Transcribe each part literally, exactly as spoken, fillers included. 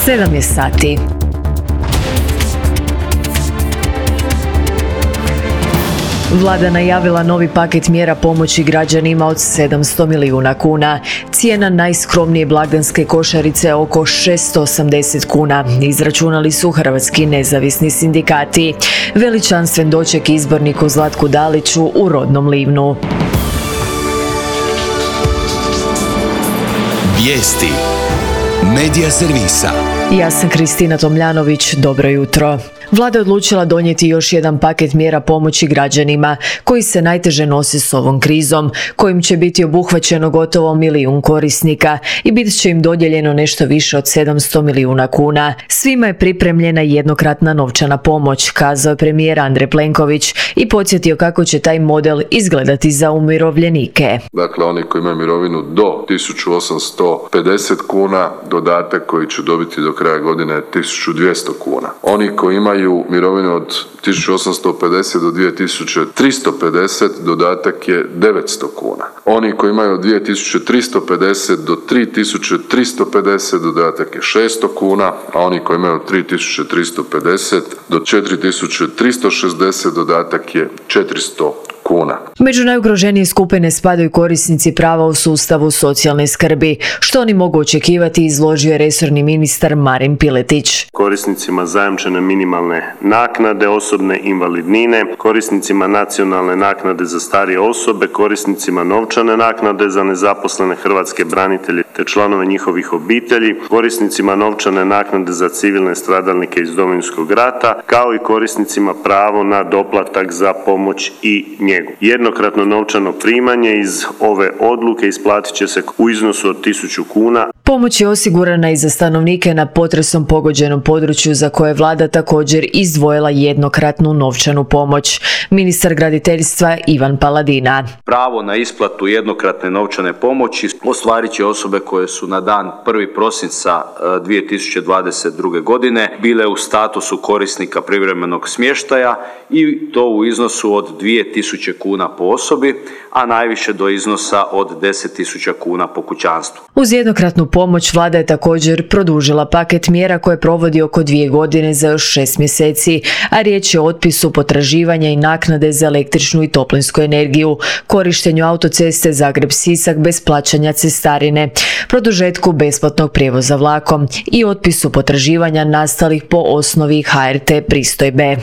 sedam je sati. Vlada najavila novi paket mjera pomoći građanima od sedamsto milijuna kuna. Cijena najskromnije blagdanske košarice je oko šesto osamdeset kuna, izračunali su hrvatski nezavisni sindikati. Veličanstven doček izborniku Zlatku Daliću u rodnom Livnu. Vijesti Medija servisa. Ja sam Kristina Tomljanović, dobro jutro. Vlada je odlučila donijeti još jedan paket mjera pomoći građanima koji se najteže nose s ovom krizom, kojim će biti obuhvaćeno gotovo milijun korisnika i bit će im dodijeljeno nešto više od sedamsto milijuna kuna. Svima je pripremljena jednokratna novčana pomoć, kazao je premijer Andrej Plenković i podsjetio kako će taj model izgledati za umirovljenike. Dakle, oni koji imaju mirovinu do tisuću osamsto pedeset kuna, dodatak koji će dobiti do kraja godine je tisuću dvjesto kuna. Oni koji imaju mirovinu od tisuću osamsto pedeset do dvije tisuće tristo pedeset, dodatak je devetsto kuna. Oni koji imaju od dvije tisuće tristo pedeset do tri tisuće tristo pedeset, dodatak je šesto kuna, a oni koji imaju od tri tisuće tristo pedeset do četiri tisuće tristo šezdeset, dodatak je četiristo kuna. Među najugroženije skupine spadaju korisnici prava u sustavu socijalne skrbi. Što oni mogu očekivati, izložio je resorni ministar Marin Piletić. Korisnicima zajamčene minimalne naknade, osobne invalidnine, korisnicima nacionalne naknade za starije osobe, korisnicima novčane naknade za nezaposlene hrvatske branitelje te članove njihovih obitelji, korisnicima novčane naknade za civilne stradalnike iz Domovinskog rata, kao i korisnicima pravo na doplatak za pomoć i njegu. Jednokratno novčano primanje iz ove odluke isplatit će se u iznosu od tisuću kuna. Pomoć je osigurana i za stanovnike na potresom pogođenom području za koje je vlada također izdvojila jednokratnu novčanu pomoć. Ministar graditeljstva Ivan Paladina. Pravo na isplatu jednokratne novčane pomoći ostvarit će osobe koje su na dan prvog prosinca dvije tisuće dvadeset druge. godine bile u statusu korisnika privremenog smještaja i to u iznosu od dvije tisuće kuna po osobi, a najviše do iznosa od deset tisuća kuna po kućanstvu. Uz jednokratnu pomoć vlada je također produžila paket mjera koje provodi oko dvije godine za još šest mjeseci, a riječ je o otpisu potraživanja i naknade za električnu i toplinsku energiju, korištenju autoceste Zagreb-Sisak bez plaćanja cestarine, produžetku besplatnog prijevoza vlakom i otpisu potraživanja nastalih po osnovi H R T pristojbe.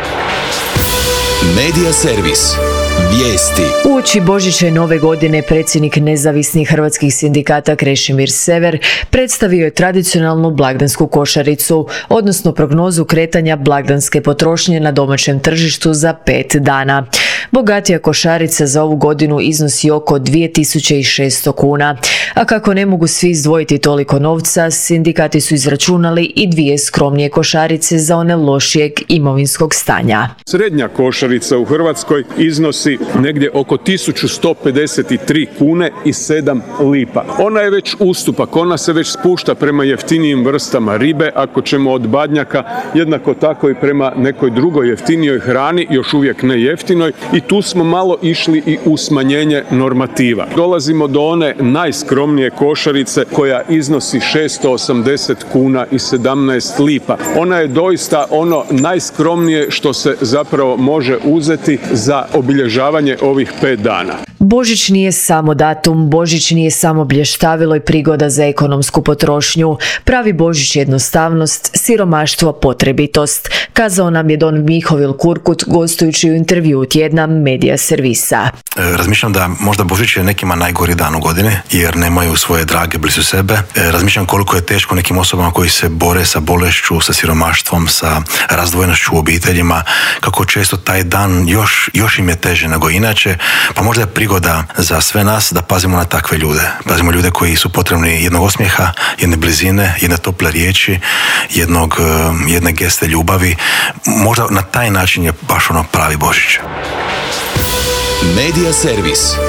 Medija servis. Vijesti. Uoči Božića i Nove godine predsjednik nezavisnih hrvatskih sindikata Krešimir Sever predstavio je tradicionalnu blagdansku košaricu, odnosno prognozu kretanja blagdanske potrošnje na domaćem tržištu za pet dana. Bogatija košarica za ovu godinu iznosi oko dvije tisuće šesto kuna, a kako ne mogu svi izdvojiti toliko novca, sindikati su izračunali i dvije skromnije košarice za one lošijeg imovinskog stanja. Srednja košarica u Hrvatskoj iznosi negdje oko tisuću sto pedeset tri kune i sedam lipa. Ona je već ustupak, ona se već spušta prema jeftinijim vrstama ribe, ako ćemo od badnjaka, jednako tako i prema nekoj drugoj jeftinijoj hrani, još uvijek ne jeftinoj, i tu smo malo išli i u smanjenje normativa. Dolazimo do one najskromnije košarice koja iznosi šesto osamdeset kuna i sedamnaest lipa. Ona je doista ono najskromnije što se zapravo može uzeti za obilježavanje ovih pet dana. Božić nije samo datum, Božić nije samo blještavilo i prigoda za ekonomsku potrošnju. Pravi Božić je jednostavnost, siromaštvo, potrebitost, kazao nam je don Mihovil Kurkut gostujući u intervjuu tjedna Medija servisa. Razmišljam da možda Božić je nekima najgori dan u godine jer nemaju svoje drage blizu sebe. Razmišljam koliko je teško nekim osobama koji se bore sa bolešću, sa siromaštvom, sa razdvojenošću u obiteljima, kako često taj dan još, još im je teže nego inače, pa možda je prigoda za sve nas da pazimo na takve ljude. Pazimo ljude koji su potrebni jednog osmijeha, jedne blizine, jedne tople riječi, jednog, jedne geste ljubavi. Možda na taj način je baš ono pravi Božić. Medija servis.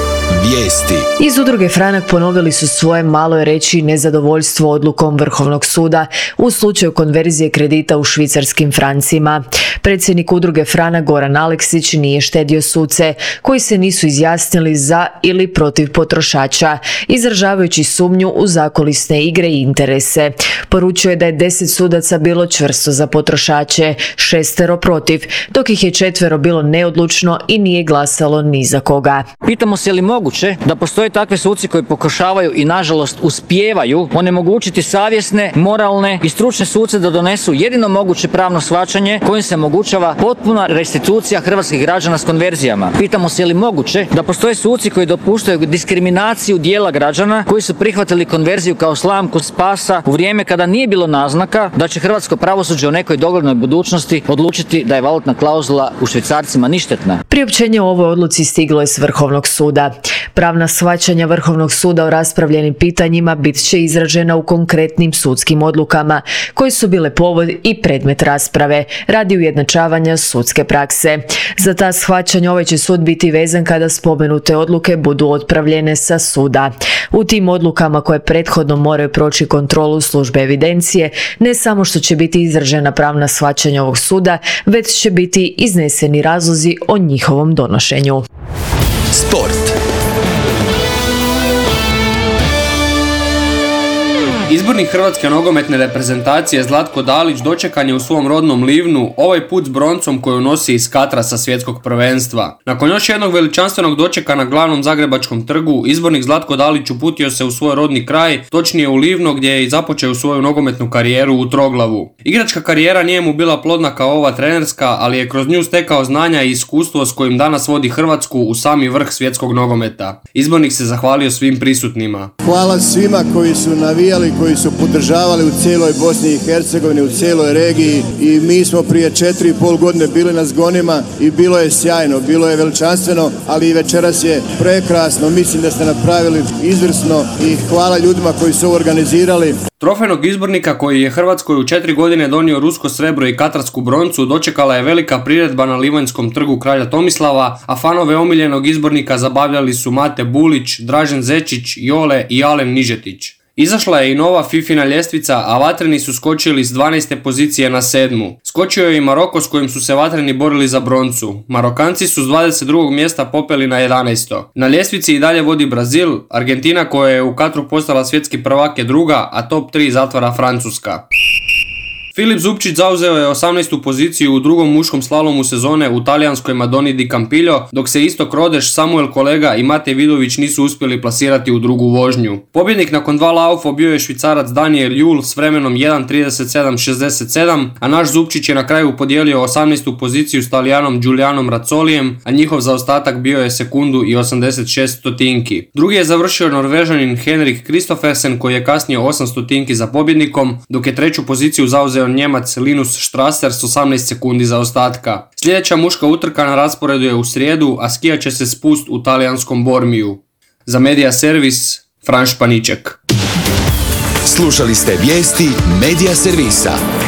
Vijesti. Iz udruge Franak ponovili su svoje, malo je reći, nezadovoljstvo odlukom Vrhovnog suda u slučaju konverzije kredita u švicarskim francima. Predsjednik udruge Franak Goran Aleksić nije štedio suce koji se nisu izjasnili za ili protiv potrošača, izražavajući sumnju u zakulisne igre i interese. Poručio je da je deset sudaca bilo čvrsto za potrošače, šestero protiv, dok ih je četvero bilo neodlučno i nije glasalo ni za koga. Pitamo se je li moguće da postoje takve suci koji pokušavaju i nažalost uspijevaju onemogućiti savjesne, moralne i stručne suce da donesu jedino moguće pravno shvaćanje kojim se omogućava potpuna restitucija hrvatskih građana s konverzijama. Pitamo se je li moguće da postoje suci koji dopuštaju diskriminaciju dijela građana koji su prihvatili konverziju kao slamku spasa u vrijeme kada nije bilo naznaka da će hrvatsko pravosuđe u nekoj doglednoj budućnosti odlučiti da je valutna klauzula u švicarcima ništetna. Priopćenje o ovoj odluci stiglo je s Vrhovnog suda. Pravna shvaćanja Vrhovnog suda o raspravljenim pitanjima bit će izražena u konkretnim sudskim odlukama koje su bile povod i predmet rasprave radi ujednačavanja sudske prakse. Za ta shvaćanja ovaj će sud biti vezan kada spomenute odluke budu otpravljene sa suda. U tim odlukama koje prethodno moraju proći kontrolu službe evidencije, ne samo što će biti izražena pravna shvaćanja ovog suda, već će biti izneseni razlozi o njihovom donošenju. Sport. Izbornik hrvatske nogometne reprezentacije Zlatko Dalić dočekan je u svom rodnom Livnu, ovaj put s broncom koju nosi iz Katra sa svjetskog prvenstva. Nakon još jednog veličanstvenog dočeka na glavnom zagrebačkom trgu, izbornik Zlatko Dalić uputio se u svoj rodni kraj, točnije u Livno gdje je i započeo svoju nogometnu karijeru u Troglavu. Igračka karijera nije mu bila plodna kao ova trenerska, ali je kroz nju stekao znanja i iskustvo s kojim danas vodi Hrvatsku u sami vrh svjetskog nogometa. Izbornik se zahvalio svim prisutnima. Hvala svima koji su navijali, koji su podržavali u cijeloj Bosni i Hercegovini, u cijeloj regiji, i mi smo prije četiri i pol godine bili na zgonima i bilo je sjajno, bilo je veličanstveno, ali i večeras je prekrasno. Mislim da ste napravili izvrsno i hvala ljudima koji su ovo organizirali. Trofejnog izbornika koji je Hrvatskoj u četiri godine donio rusko srebro i katarsku broncu dočekala je velika priredba na Livanjskom trgu kralja Tomislava, a fanove omiljenog izbornika zabavljali su Mate Bulić, Dražen Zečić, Jole i Alen Nižetić. Izašla je i nova fifina ljestvica, a vatreni su skočili s dvanaeste pozicije na sedmu. Skočio je i Maroko s kojim su se vatreni borili za broncu. Marokanci su s dvadeset drugog mjesta popeli na jedanaesto. Na ljestvici i dalje vodi Brazil, Argentina koja je u Katru postala svjetski prvak je druga, a top tri zatvara Francuska. Filip Zupčić zauzeo je osamnaestu poziciju u drugom muškom slalomu sezone u talijanskoj Madoni di Campillo, dok se Istok Rodeš, Samuel Kolega i Matej Vidović nisu uspjeli plasirati u drugu vožnju. Pobjednik nakon dva laufa bio je Švicarac Daniel Jul s vremenom jedan trideset sedam šezdeset sedam, a naš Zupčić je na kraju podijelio osamnaestu poziciju s Talijanom Giulianom Razzolijem, a njihov zaostatak bio je sekundu i osamdeset šest stotinki. Drugi je završio Norvežanin Henrik Kristoffersen koji je kasnije osam stotinki za pobjednikom, dok je treću poziciju zauzeo Njemac Linus Strasser s osamnaest sekundi zaostatka. Sljedeća muška utrka na rasporedu je u srijedu, a skijat će se spust u talijanskom Bormiju. Za Media Servis, Fran Španiček. Slušali ste vijesti Media Servisa.